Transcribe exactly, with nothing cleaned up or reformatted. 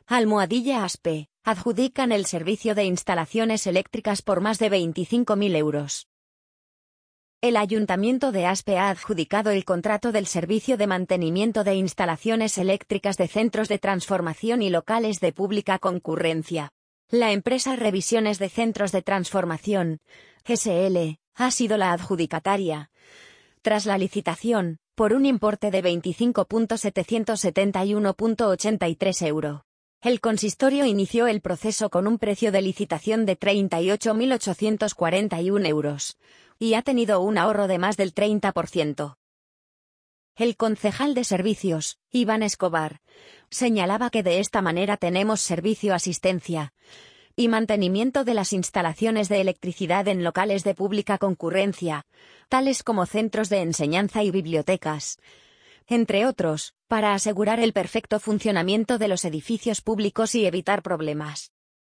Almohadilla Aspe, adjudican el servicio de instalaciones eléctricas por más de veinticinco mil euros. El Ayuntamiento de Aspe ha adjudicado el contrato del servicio de mantenimiento de instalaciones eléctricas de centros de transformación y locales de pública concurrencia. La empresa Revisiones de Centros de Transformación, S L, ha sido la adjudicataria. Tras la licitación, por un importe de veinticinco mil setecientos setenta y uno coma ochenta y tres euros. El consistorio inició el proceso con un precio de licitación de treinta y ocho mil ochocientos cuarenta y uno euros, y ha tenido un ahorro de más del treinta por ciento. El concejal de servicios, Iván Escobar, señalaba que de esta manera tenemos servicio, asistencia y mantenimiento de las instalaciones de electricidad en locales de pública concurrencia, tales como centros de enseñanza y bibliotecas, entre otros, para asegurar el perfecto funcionamiento de los edificios públicos y evitar problemas.